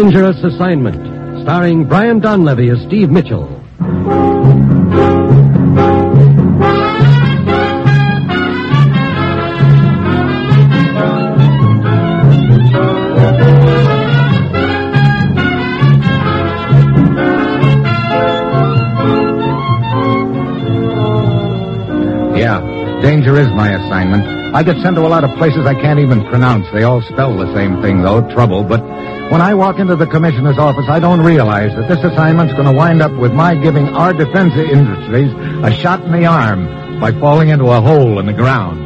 Dangerous Assignment, starring Brian Donlevy as Steve Mitchell. Danger is my assignment. I get sent to a lot of places I can't even pronounce. They all spell the same thing, though, trouble. But when I walk into the commissioner's office, I don't realize that this assignment's going to wind up with my giving our defense industries a shot in the arm by falling into a hole in the ground.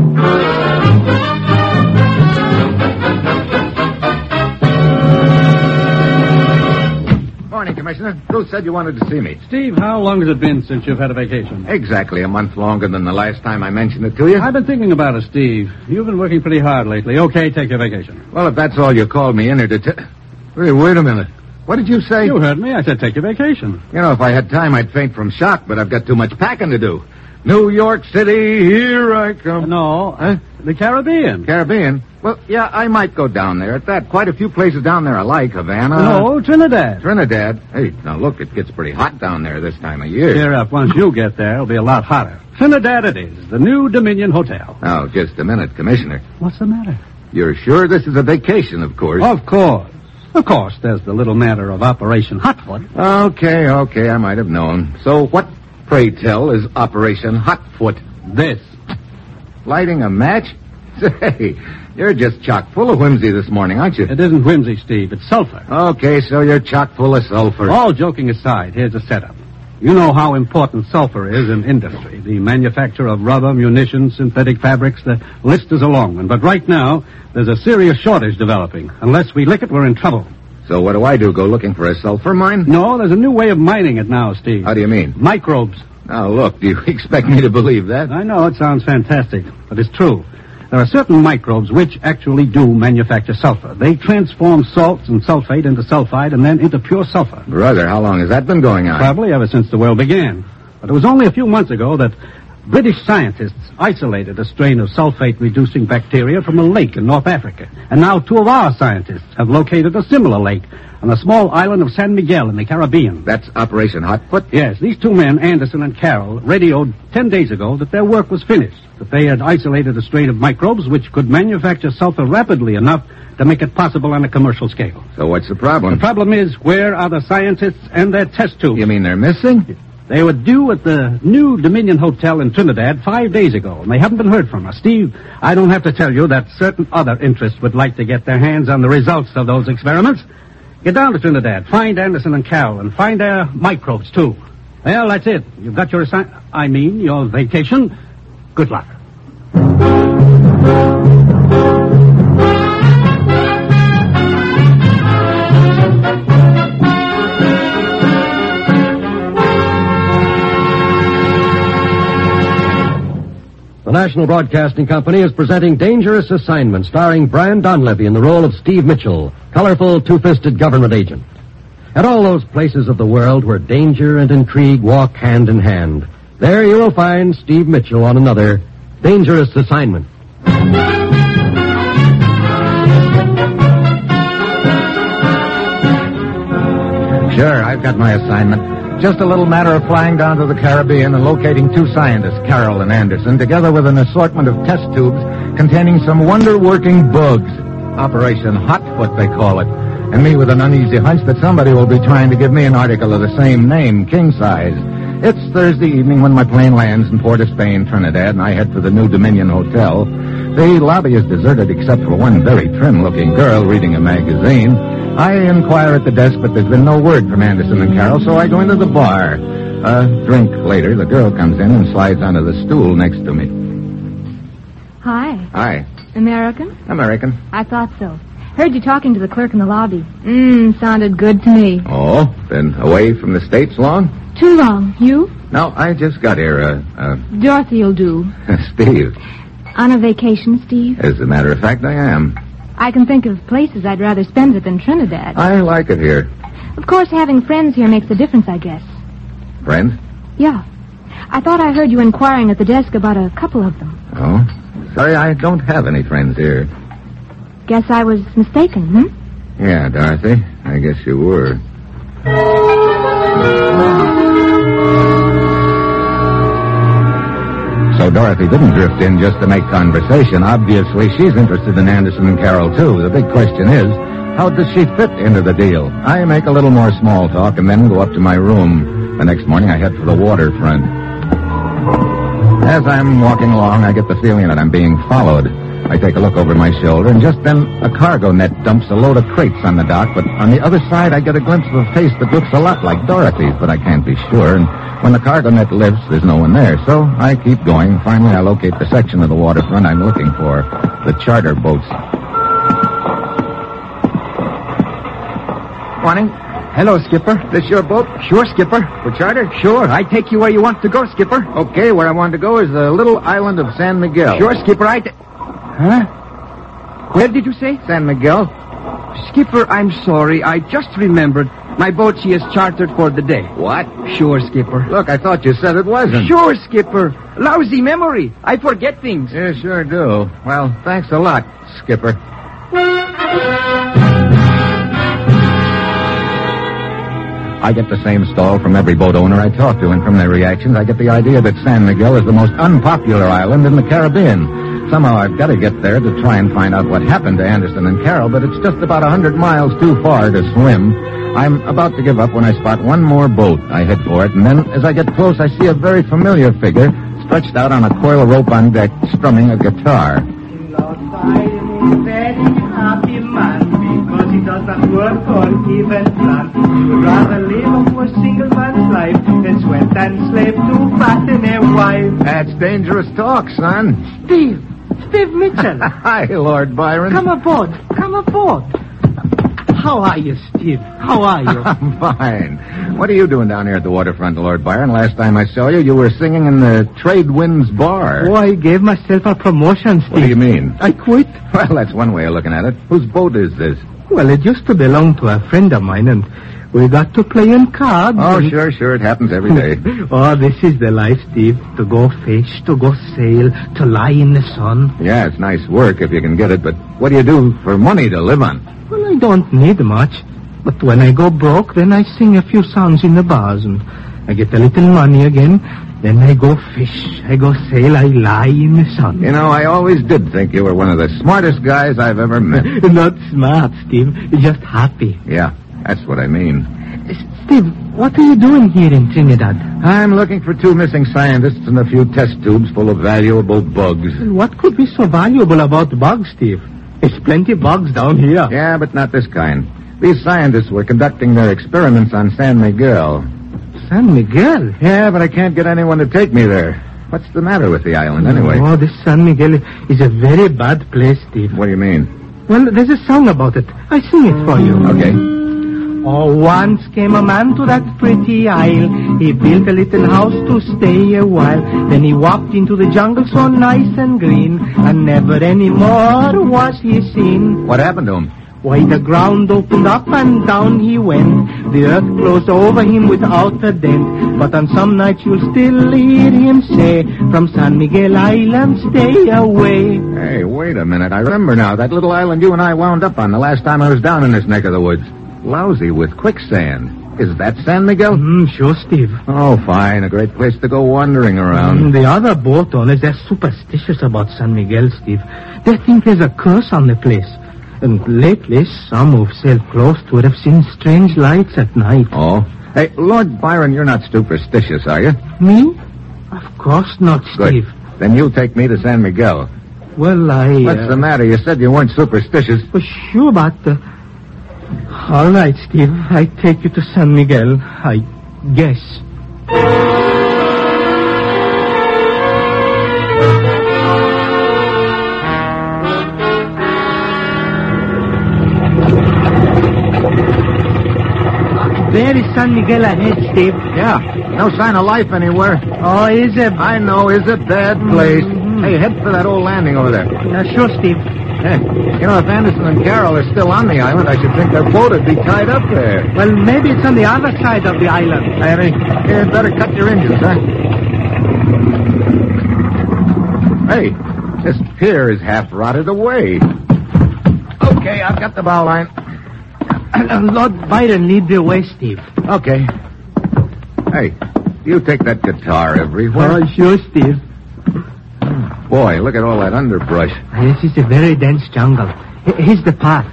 Morning, Commissioner. Who said you wanted to see me? Steve, how long has it been since you've had a vacation? Exactly a month longer than the last time I mentioned it to you. I've been thinking about it, Steve. You've been working pretty hard lately. Okay, take your vacation. Well, if that's all you called me in here to wait a minute. What did you say? You heard me. I said take your vacation. You know, if I had time, I'd faint from shock, but I've got too much packing to do. New York City, here I come. No, the Caribbean. Caribbean? Well, yeah, I might go down there at that. Quite a few places down there I like. Havana. No, Trinidad. Trinidad? Hey, now look, it gets pretty hot down there this time of year. Cheer up. Once you get there, it'll be a lot hotter. Trinidad it is. The New Dominion Hotel. Oh, just a minute, Commissioner. What's the matter? You're sure this is a vacation, of course? Of course. Of course, there's the little matter of Operation Hotfoot. Okay, I might have known. So what, pray tell, is Operation Hotfoot? This. Lighting a match? Say, you're just chock full of whimsy this morning, aren't you? It isn't whimsy, Steve. It's sulfur. Okay, so you're chock full of sulfur. All joking aside, here's the setup. You know how important sulfur is in industry. The manufacture of rubber, munitions, synthetic fabrics, the list is a long one. But right now, there's a serious shortage developing. Unless we lick it, we're in trouble. So what do I do, go looking for a sulfur mine? No, there's a new way of mining it now, Steve. How do you mean? Microbes. Now, look, do you expect me to believe that? I know it sounds fantastic, but it's true. There are certain microbes which actually do manufacture sulfur. They transform salts and sulfate into sulfide and then into pure sulfur. Brother, how long has that been going on? Probably ever since the world began. But it was only a few months ago that British scientists isolated a strain of sulfate-reducing bacteria from a lake in North Africa. And now 2 of our scientists have located a similar lake on the small island of San Miguel in the Caribbean. That's Operation Hotfoot? Yes, these 2 men, Anderson and Carroll, radioed 10 days ago that their work was finished, that they had isolated a strain of microbes which could manufacture sulfur rapidly enough to make it possible on a commercial scale. So what's the problem? The problem is, where are the scientists and their test tubes? You mean they're missing? They were due at the New Dominion Hotel in Trinidad 5 days ago, and they haven't been heard from us. Steve, I don't have to tell you that certain other interests would like to get their hands on the results of those experiments. Get down to Trinidad, find Anderson and Carroll, and find their microbes, too. Well, that's it. You've got your your vacation. Good luck. The National Broadcasting Company is presenting Dangerous Assignment, starring Brian Donlevy in the role of Steve Mitchell, colorful, two-fisted government agent. At all those places of the world where danger and intrigue walk hand in hand, there you will find Steve Mitchell on another Dangerous Assignment. Sure, I've got my assignment. Just a little matter of flying down to the Caribbean and locating 2 scientists, Carroll and Anderson, together with an assortment of test tubes containing some wonder-working bugs. Operation Hotfoot, they call it. And me with an uneasy hunch that somebody will be trying to give me an article of the same name, king size. It's Thursday evening when my plane lands in Port of Spain, Trinidad, and I head for the New Dominion Hotel. The lobby is deserted except for one very trim-looking girl reading a magazine. I inquire at the desk, but there's been no word from Anderson and Carroll, so I go into the bar. A drink later, the girl comes in and slides onto the stool next to me. Hi. Hi. American? American. I thought so. Heard you talking to the clerk in the lobby. Sounded good to me. Oh, been away from the States long? Too long. You? No, I just got here, Dorothy'll do. Steve. On a vacation, Steve? As a matter of fact, I am. I can think of places I'd rather spend it than Trinidad. I like it here. Of course, having friends here makes a difference, I guess. Friends? Yeah. I thought I heard you inquiring at the desk about a couple of them. Oh? Sorry, I don't have any friends here. Guess I was mistaken, Yeah, Dorothy. I guess you were. So Dorothy didn't drift in just to make conversation. Obviously, she's interested in Anderson and Carol, too. The big question is, how does she fit into the deal? I make a little more small talk and then go up to my room. The next morning, I head for the waterfront. As I'm walking along, I get the feeling that I'm being followed. I take a look over my shoulder, and just then a cargo net dumps a load of crates on the dock, but on the other side I get a glimpse of a face that looks a lot like Dorothy's, but I can't be sure, and when the cargo net lifts, there's no one there, so I keep going. Finally, I locate the section of the waterfront I'm looking for, the charter boats. Morning. Hello, Skipper. This your boat? Sure, Skipper. For charter? Sure, I take you where you want to go, Skipper. Okay, where I want to go is the little island of San Miguel. Sure, Skipper, Huh? Where did you say? San Miguel? Skipper, I'm sorry. I just remembered. My boat, she is chartered for the day. What? Sure, Skipper. Look, I thought you said it wasn't. Sure, Skipper. Lousy memory. I forget things. You sure do. Well, thanks a lot, Skipper. I get the same stall from every boat owner I talk to, and from their reactions, I get the idea that San Miguel is the most unpopular island in the Caribbean. Somehow I've got to get there to try and find out what happened to Anderson and Carol, but it's just about 100 miles too far to swim. I'm about to give up when I spot one more boat. I head for it, and then as I get close, I see a very familiar figure stretched out on a coil rope on deck, strumming a guitar. Very happy man, because he does not work or even plan. He would rather live a poor single man's life than sweat and slave to fatten a wife. That's dangerous talk, son. Steve Mitchell. Hi, Lord Byron. Come aboard. How are you, Steve? How are you? I'm fine. What are you doing down here at the waterfront, Lord Byron? Last time I saw you, you were singing in the Trade Winds Bar. Oh, I gave myself a promotion, Steve. What do you mean? I quit. Well, that's one way of looking at it. Whose boat is this? Well, it used to belong to a friend of mine, and we got to play in cards. Oh, sure. It happens every day. Oh, this is the life, Steve. To go fish, to go sail, to lie in the sun. Yeah, it's nice work if you can get it, but what do you do for money to live on? Well, I don't need much. But when I go broke, then I sing a few songs in the bars, and I get a little money again. Then I go fish, I go sail, I lie in the sun. You know, I always did think you were one of the smartest guys I've ever met. Not smart, Steve. Just happy. Yeah, that's what I mean. Steve, what are you doing here in Trinidad? I'm looking for 2 missing scientists and a few test tubes full of valuable bugs. What could be so valuable about bugs, Steve? There's plenty of bugs down here. Yeah, but not this kind. These scientists were conducting their experiments on San Miguel. San Miguel? Yeah, but I can't get anyone to take me there. What's the matter with the island, anyway? Oh, this San Miguel is a very bad place, Steve. What do you mean? Well, there's a song about it. I sing it for you. Okay. Oh, once came a man to that pretty isle. He built a little house to stay a while. Then he walked into the jungle so nice and green, and never any more was he seen. What happened to him? Why, the ground opened up and down he went. The earth closed over him without a dent. But on some nights you'll still hear him say, from San Miguel Island stay away. Hey, wait a minute. I remember now. That little island you and I wound up on the last time I was down in this neck of the woods. Lousy with quicksand. Is that San Miguel? Sure, Steve. Oh, fine. A great place to go wandering around. The other boat owners, they're superstitious about San Miguel, Steve. They think there's a curse on the place. And lately, some who've sailed close to it have seen strange lights at night. Oh? Hey, Lord Byron, you're not superstitious, are you? Me? Of course not, Steve. Good. Then you'll take me to San Miguel. Well, What's the matter? You said you weren't superstitious. Well, sure, but... All right, Steve. I take you to San Miguel, I guess. There is San Miguel ahead, Steve. Yeah. No sign of life anywhere. Oh, is it? I know. Is a bad place. Hey, head for that old landing over there. Sure, Steve. Hey, you know, if Anderson and Carol are still on the island, I should think their boat would be tied up there. Well, maybe it's on the other side of the island. Hey, you'd better cut your engines, huh? Hey, this pier is half rotted away. Okay, I've got the bow line. Lord Byron, lead the way, Steve. Okay. Hey, you take that guitar everywhere. Oh, sure, Steve. Boy, look at all that underbrush. This is a very dense jungle. Here's the path.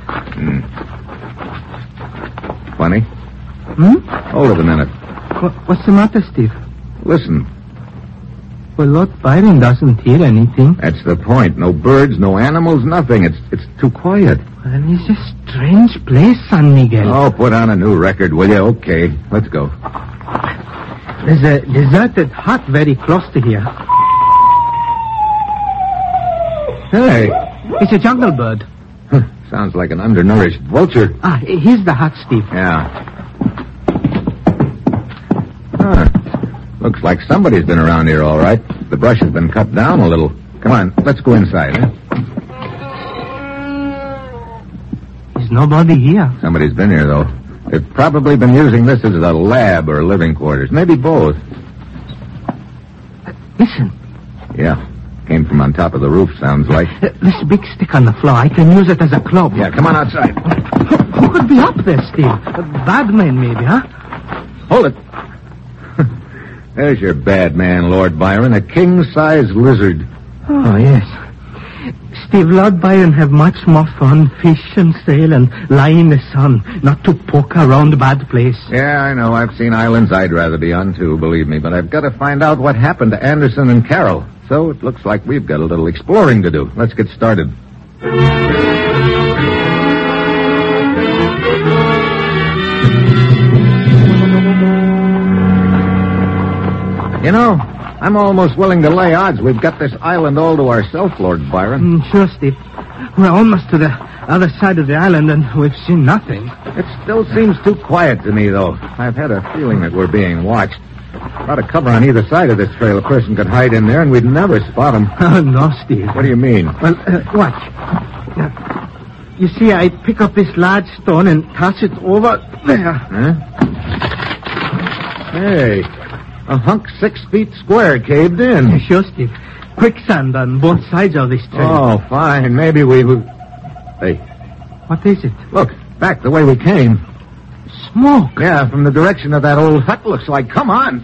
Funny. Hold it a minute. What's the matter, Steve? Listen. Well, Lord Byron doesn't hear anything. That's the point. No birds, no animals, nothing. It's too quiet. Well, it's a strange place, San Miguel. Oh, put on a new record, will you? Okay, let's go. There's a deserted hut very close to here. Hey. It's a jungle bird. Sounds like an undernourished vulture. Here's the hut, Steve. Yeah. Looks like somebody's been around here, all right. The brush has been cut down a little. Come on, let's go inside, eh? There's nobody here. Somebody's been here, though. They've probably been using this as a lab or living quarters. Maybe both. Listen. Yeah. Came from on top of the roof, sounds like. This big stick on the floor, I can use it as a club. Yeah, come on outside. Who could be up there, Steve? A bad man, maybe, huh? Hold it. There's your bad man, Lord Byron, a king-size lizard. Oh, yes. Steve, Lord Byron have much more fun, fish and sail and lie in the sun, not to poke around a bad place. Yeah, I know. I've seen islands I'd rather be on, too, believe me. But I've got to find out what happened to Anderson and Carroll. So it looks like we've got a little exploring to do. Let's get started. You know, I'm almost willing to lay odds we've got this island all to ourselves, Lord Byron. Sure, Steve. We're almost to the other side of the island, and we've seen nothing. It still seems too quiet to me, though. I've had a feeling that we're being watched. A lot of cover on either side of this trail. A person could hide in there, and we'd never spot him. Oh, no, Steve. What do you mean? Well, watch. You see, I pick up this large stone and toss it over there. Huh? Hey, a hunk 6 feet square caved in. Sure, Steve. Quicksand on both sides of this trail. Oh, fine. Maybe we... Hey. What is it? Look, back the way we came. Smoke. Yeah, from the direction of that old hut, looks like. Come on.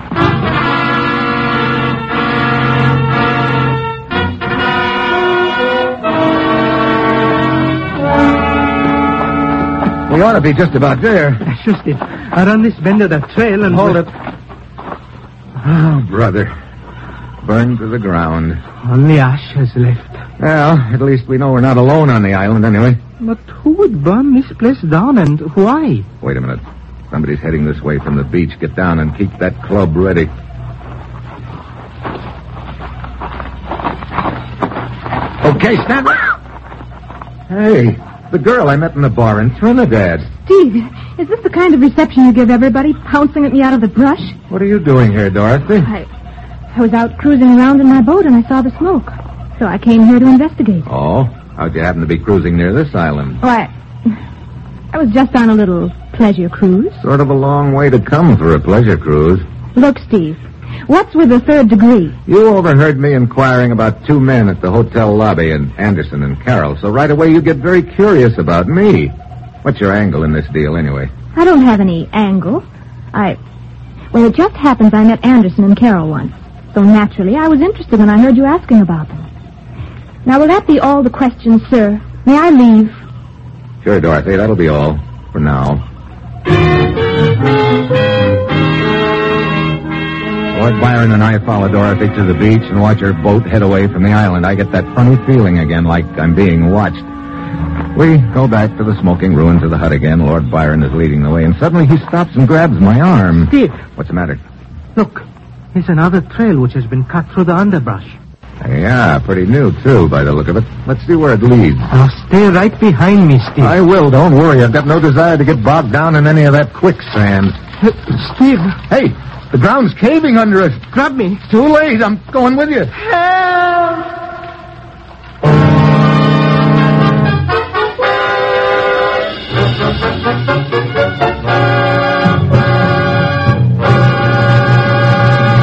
We ought to be just about there. Sure, Steve. Around this bend of the trail and... Hold it. Oh, brother. Burned to the ground. Only ashes left. Well, at least we know we're not alone on the island anyway. But who would burn this place down and why? Wait a minute. Somebody's heading this way from the beach. Get down and keep that club ready. Okay, stand up. Hey, the girl I met in the bar in Trinidad. Steve, is this the kind of reception you give everybody, pouncing at me out of the brush? What are you doing here, Dorothy? I was out cruising around in my boat and I saw the smoke. So I came here to investigate. Oh? How'd you happen to be cruising near this island? Why, I was just on a little pleasure cruise. Sort of a long way to come for a pleasure cruise. Look, Steve, what's with the third degree? You overheard me inquiring about 2 men at the hotel lobby, and Anderson and Carroll, so right away you get very curious about me. What's your angle in this deal, anyway? I don't have any angle. Well, it just happens I met Anderson and Carroll once. So naturally, I was interested when I heard you asking about them. Now, will that be all the questions, sir? May I leave? Sure, Dorothy, that'll be all for now. Lord Byron and I follow Dorothy to the beach and watch her boat head away from the island. I get that funny feeling again, like I'm being watched. We go back to the smoking ruins of the hut again. Lord Byron is leading the way, and suddenly he stops and grabs my arm. Steve. What's the matter? Look, here's another trail which has been cut through the underbrush. Yeah, pretty new, too, by the look of it. Let's see where it leads. Now, stay right behind me, Steve. I will, don't worry. I've got no desire to get bogged down in any of that quicksand. Steve. Hey, the ground's caving under us. Grab me. Too late. I'm going with you. Help!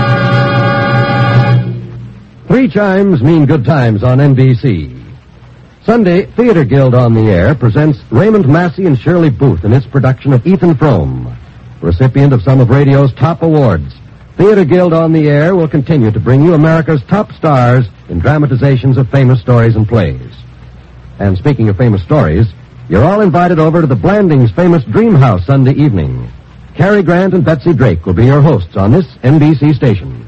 3 chimes mean good times on NBC. Sunday, Theater Guild on the Air presents Raymond Massey and Shirley Booth in its production of Ethan Frome, recipient of some of radio's top awards. Theater Guild on the Air will continue to bring you America's top stars in dramatizations of famous stories and plays. And speaking of famous stories, you're all invited over to the Blandings' famous Dream House Sunday evening. Cary Grant and Betsy Drake will be your hosts on this NBC station.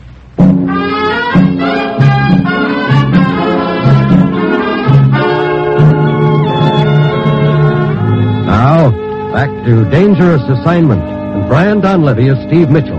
Now, back to Dangerous Assignment, and Brian Donlevy as Steve Mitchell.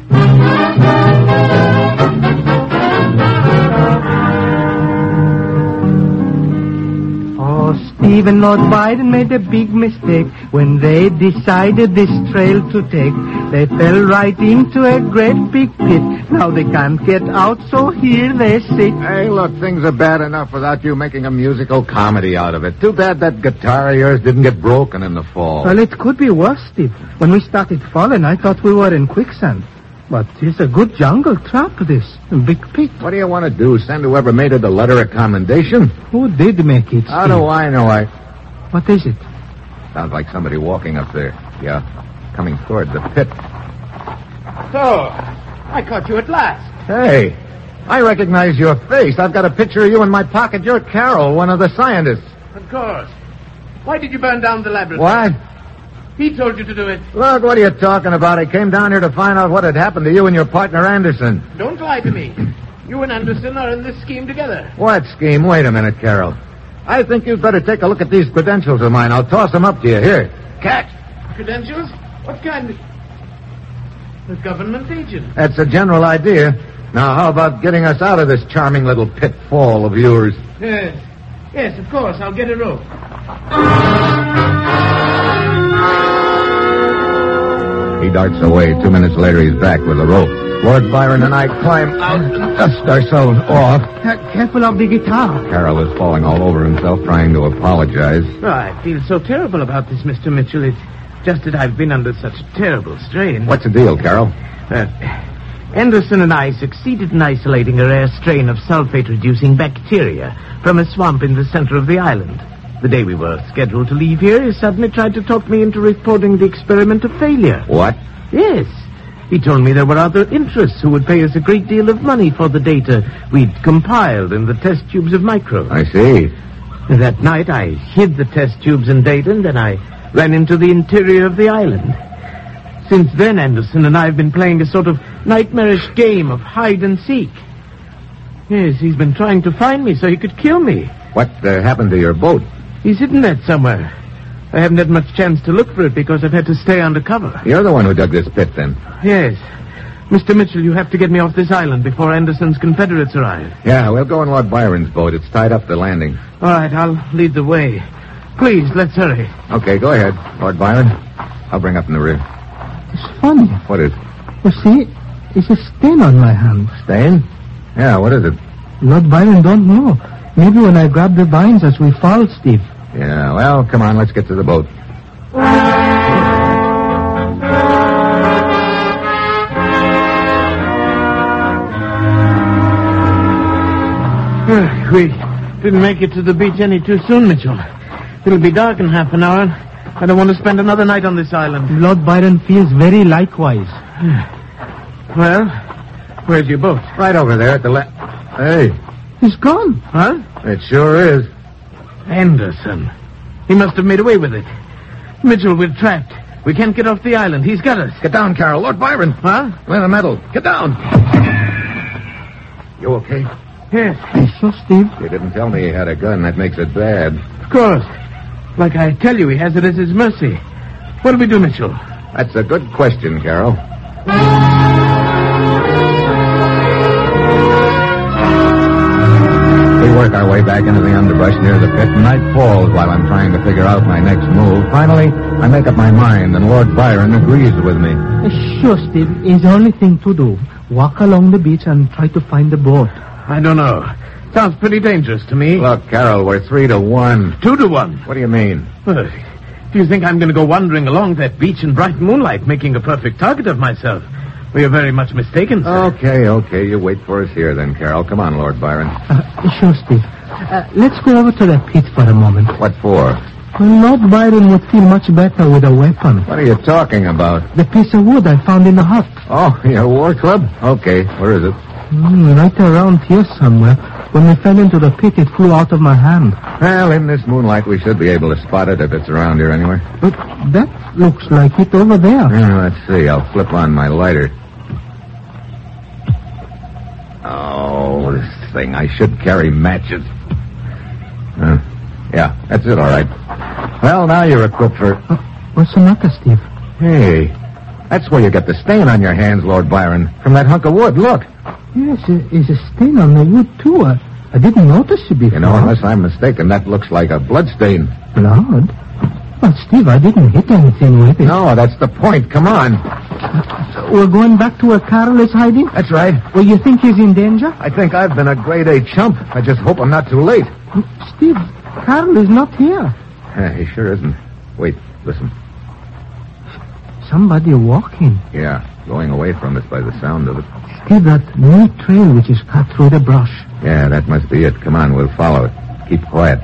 Steve and Lord Biden made a big mistake when they decided this trail to take. They fell right into a great big pit. Now they can't get out, so here they sit. Hey, look, things are bad enough without you making a musical comedy out of it. Too bad that guitar of yours didn't get broken in the fall. Well, it could be worse, Steve. When we started falling, I thought we were in quicksand. But it's a good jungle trap, this. A big pit. What do you want to do? Send whoever made it a letter of commendation? Who did make it, Steve? How do I know? What is it? Sounds like somebody walking up there. Yeah, coming toward the pit. So, I caught you at last. Hey, I recognize your face. I've got a picture of you in my pocket. You're Carroll, one of the scientists. Of course. Why did you burn down the laboratory? What? He told you to do it. Look, what are you talking about? I came down here to find out what had happened to you and your partner, Anderson. Don't lie to me. You and Anderson are in this scheme together. What scheme? Wait a minute, Carroll. I think you'd better take a look at these credentials of mine. I'll toss them up to you. Here. Catch. Credentials? What kind of... A government agent. That's a general idea. Now, how about getting us out of this charming little pitfall of yours? Yes. Yes, of course. I'll get a rope. He darts away. 2 minutes later, he's back with a rope. Lord Byron and I climb out and dust ourselves off. Careful of the guitar. Carroll is falling all over himself, trying to apologize. Oh, I feel so terrible about this, Mr. Mitchell. It's just that I've been under such terrible strain. What's the deal, Carroll? Anderson and I succeeded in isolating a rare strain of sulfate-reducing bacteria from a swamp in the center of the island. The day we were scheduled to leave here, he suddenly tried to talk me into reporting the experiment a failure. What? Yes. He told me there were other interests who would pay us a great deal of money for the data we'd compiled in the test tubes of microbes. I see. That night, I hid the test tubes and data, and then I ran into the interior of the island. Since then, Anderson and I have been playing a sort of nightmarish game of hide and seek. Yes, he's been trying to find me so he could kill me. What happened to your boat? He's hidden that somewhere. I haven't had much chance to look for it because I've had to stay undercover. You're the one who dug this pit, then? Yes. Mr. Mitchell, you have to get me off this island before Anderson's Confederates arrive. Yeah, we'll go in Lord Byron's boat. It's tied up to landing. All right, I'll lead the way. Please, let's hurry. Okay, go ahead, Lord Byron. I'll bring up in the rear. It's funny. What is? You see, it's a stain on my hand. Stain? Yeah, what is it? Lord Byron don't know. Maybe when I grab the vines as we fall, Steve. Yeah, well, come on, let's get to the boat. We didn't make it to the beach any too soon, Mitchell. It'll be dark in half an hour. I don't want to spend another night on this island. Lord Byron feels very likewise. Well, where's your boat? Right over there at the left. Hey. He's gone. Huh? It sure is. Anderson. He must have made away with it. Mitchell, we're trapped. We can't get off the island. He's got us. Get down, Carroll. Lord Byron. Huh? We're in the metal. Get down. You okay? Yes. So, Steve? You didn't tell me he had a gun. That makes it bad. Of course. Like I tell you, he has it as his mercy. What do we do, Mitchell? That's a good question, Carroll. We work our way back into the underbrush near the pit, and night falls while I'm trying to figure out my next move. Finally, I make up my mind, and Lord Byron agrees with me. Sure, Steve. It's the only thing to do. Walk along the beach and try to find the boat. I don't know. Sounds pretty dangerous to me. Look, Carroll, we're 3-1. 2-1. What do you mean? Well, do you think I'm going to go wandering along that beach in bright moonlight, making a perfect target of myself? We are very much mistaken, sir. Okay. You wait for us here then, Carol. Come on, Lord Byron. Sure, Steve. Let's go over to the pit for a moment. What for? Well, Lord Byron would feel much better with a weapon. What are you talking about? The piece of wood I found in the hut. Oh, your war club? Okay, where is it? Right around here somewhere. When we fell into the pit, it flew out of my hand. Well, in this moonlight, we should be able to spot it if it's around here anywhere. But that looks like it over there. Let's see. I'll flip on my lighter. Oh, this thing. I should carry matches. Yeah, that's it, all right. Well, now you're equipped for... What's the matter, Steve? Hey, that's where you got the stain on your hands, Lord Byron. From that hunk of wood, look. Yes, there's a stain on the wood, too. I didn't notice it before. You know, unless I'm mistaken, that looks like a blood stain. Blood? Well, Steve, I didn't hit anything with it. No, that's the point. Come on. We're going back to where Carol is hiding? That's right. Well, you think he's in danger? I think I've been a grade A chump. I just hope I'm not too late. Steve, Carol is not here. He sure isn't. Wait, listen. Somebody walking. Yeah, going away from us by the sound of it. Steve, that new trail which is cut through the brush. Yeah, that must be it. Come on, we'll follow it. Keep quiet.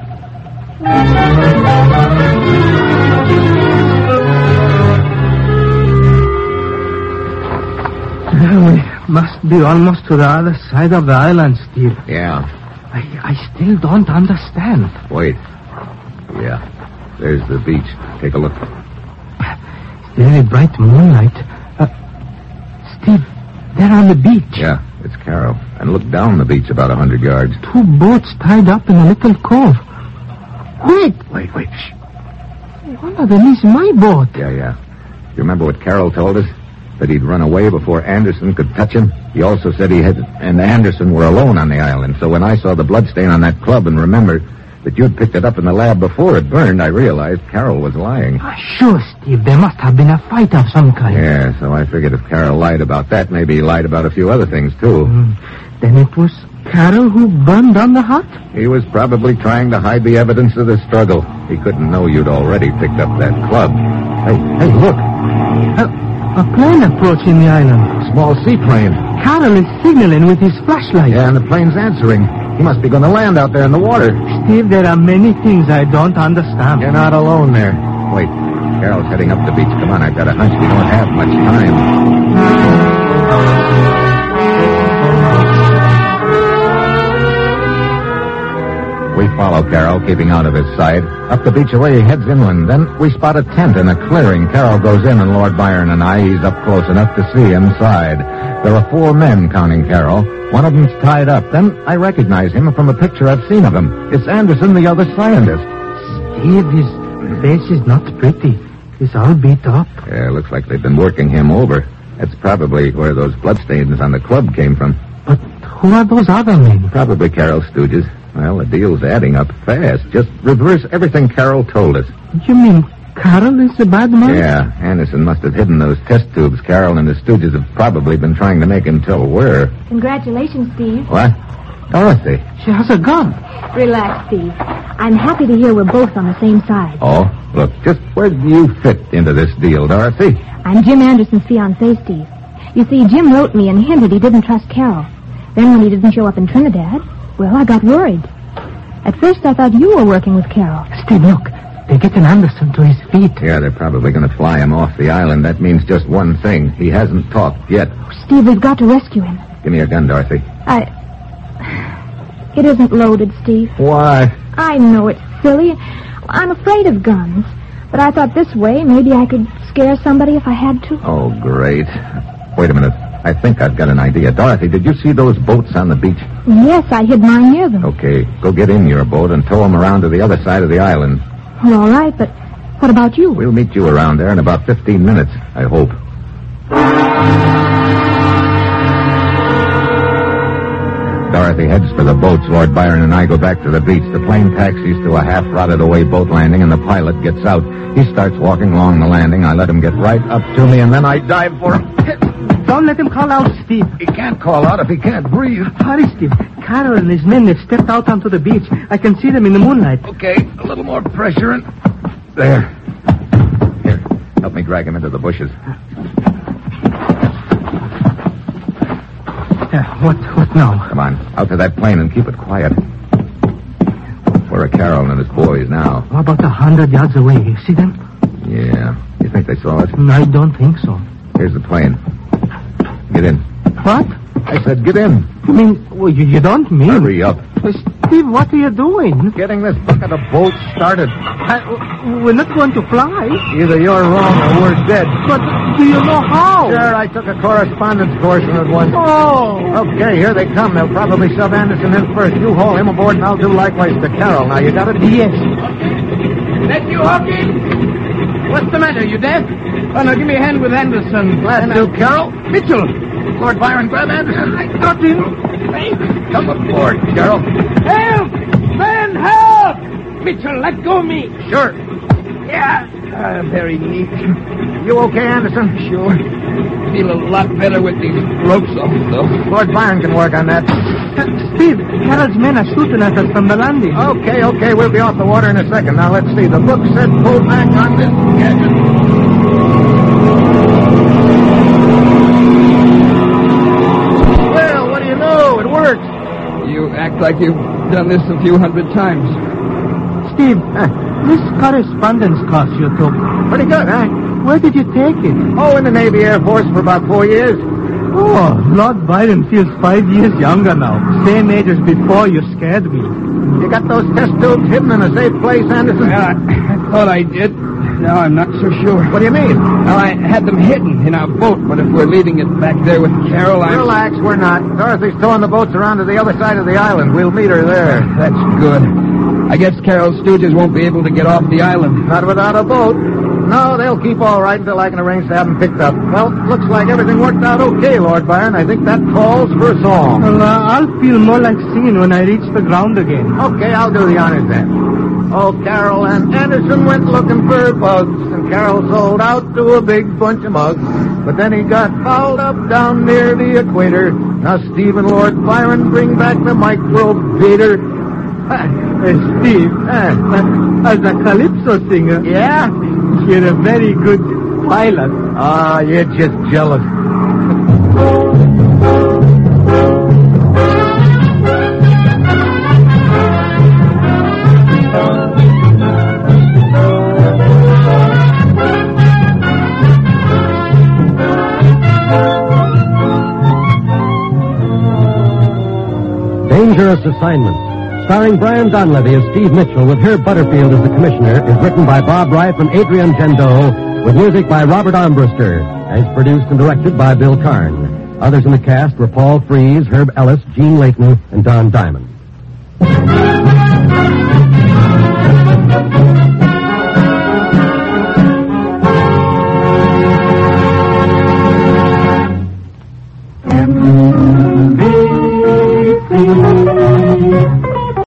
We must be almost to the other side of the island, Steve. Yeah. I still don't understand. Wait. Yeah. There's the beach. Take a look. Very bright moonlight. Steve, they're on the beach. Yeah, it's Carol. And look down the beach about 100 yards. 2 boats tied up in a little cove. Wait. Shh. One of them is my boat. Yeah. You remember what Carol told us? That he'd run away before Anderson could touch him? He also said he and Anderson were alone on the island. So when I saw the bloodstain on that club and remembered that you'd picked it up in the lab before it burned, I realized Carol was lying. Sure, Steve. There must have been a fight of some kind. Yeah, so I figured if Carol lied about that, maybe he lied about a few other things, too. Then it was Carol who burned down the hut? He was probably trying to hide the evidence of the struggle. He couldn't know you'd already picked up that club. Hey, look. A plane approaching the island. Small seaplane. Carol is signaling with his flashlight. Yeah, and the plane's answering. He must be going to land out there in the water. Steve, there are many things I don't understand. You're not alone there. Wait, Carol's heading up the beach. Come on, I've got a hunch we don't have much time. We follow Carol, keeping out of his sight. Up the beach away, he heads inland. Then we spot a tent in a clearing. Carol goes in, and Lord Byron and I ease up close enough to see inside. There are 4 men, counting Carol. One of them's tied up. Then I recognize him from a picture I've seen of him. It's Anderson, the other scientist. Steve, his face is not pretty. He's all beat up. Yeah, looks like they've been working him over. That's probably where those bloodstains on the club came from. But who are those other men? Probably Carol's stooges. Well, the deal's adding up fast. Just reverse everything Carol told us. You mean Carol is the bad man? Yeah, Anderson must have hidden those test tubes. Carol and the stooges have probably been trying to make him tell where. Congratulations, Steve. What? Dorothy. She has a gun. Relax, Steve. I'm happy to hear we're both on the same side. Oh, look, just where do you fit into this deal, Dorothy? I'm Jim Anderson's fiancée, Steve. You see, Jim wrote me and hinted he didn't trust Carol. Then when he didn't show up in Trinidad, well, I got worried. At first, I thought you were working with Carol. Steve, look. They're getting Anderson to his feet. Yeah, they're probably going to fly him off the island. That means just one thing. He hasn't talked yet. Steve, we've got to rescue him. Give me your gun, Dorothy. It isn't loaded, Steve. Why? I know it's silly. I'm afraid of guns. But I thought this way, maybe I could scare somebody if I had to. Oh, great. Wait a minute. I think I've got an idea. Dorothy, did you see those boats on the beach? Yes, I hid mine near them. Okay, go get in your boat and tow them around to the other side of the island. Well, all right, but what about you? We'll meet you around there in about 15 minutes, I hope. Dorothy heads for the boats. Lord Byron and I go back to the beach. The plane taxis to a half-rotted-away boat landing, and the pilot gets out. He starts walking along the landing. I let him get right up to me, and then I dive for him. Don't let him call out, Steve. He can't call out if he can't breathe. Hurry, Steve. Carol and his men have stepped out onto the beach. I can see them in the moonlight. Okay, a little more pressure and... There. Here, help me drag him into the bushes. What now? Come on, out to that plane and keep it quiet. Where are Carol and his boys now? About 100 yards away. You see them? Yeah. You think they saw us? I don't think so. Here's the plane. Get in. What? I said get in. You mean, you don't mean... Hurry up. Steve, what are you doing? Getting this bucket of boat started. We're not going to fly. Either you're wrong or we're dead. But do you know how? Sure, I took a correspondence course in it once. Oh! Okay, here they come. They'll probably shove Anderson in first. You haul him aboard and I'll do likewise to Carol. Now, you got it? Yes. That you, Hawkins? What's the matter? You deaf? Oh, no, give me a hand with Anderson. Glad to, Carol. Mitchell! Lord Byron, grab Anderson. I got him. Come aboard, Carol. Help! Man, help! Mitchell, let go of me. Sure. Yeah. Very neat. You okay, Anderson? Sure. Feel a lot better with these ropes off, though. Lord Byron can work on that. Steve, Carol's men are shooting at us from the landing. Okay. We'll be off the water in a second. Now, let's see. The book said pull back on this gadget. You act like you've done this a few hundred times. Steve, this correspondence course you took, Pretty good, huh? where did you take it? Oh, in the Navy Air Force for about 4 years. Oh, Lord Byron feels 5 years younger now. Same age as before you scared me. You got those test tubes hidden in a safe place, Anderson? Yeah, I thought I did. Now I'm not so sure. What do you mean? Well, I had them hidden in our boat, but if we're leaving it back there with Carol, Relax, we're not. Dorothy's towing the boats around to the other side of the island. We'll meet her there. That's good. I guess Carol's stooges won't be able to get off the island. Not without a boat. No, they'll keep all right until I can arrange to have them picked up. Well, looks like everything worked out okay, Lord Byron. I think that calls for a song. Well, I'll feel more like singing when I reach the ground again. Okay, I'll do the honors then. Oh, Carol and Anderson went looking for bugs, and Carol sold out to a big bunch of mugs. But then he got fouled up down near the equator. Now Steve and Lord Byron bring back the microbeater. Steve, as a calypso singer, Yeah? you're a very good pilot. Ah, you're just jealous. Dangerous Assignment, starring Brian Donlevy as Steve Mitchell with Herb Butterfield as the commissioner, is written by Bob Reif and Adrian Jendot, with music by Robert Armbruster, and is produced and directed by Bill Karn. Others in the cast were Paul Frees, Herb Ellis, Gene Layton, and Don Diamond. M-B-C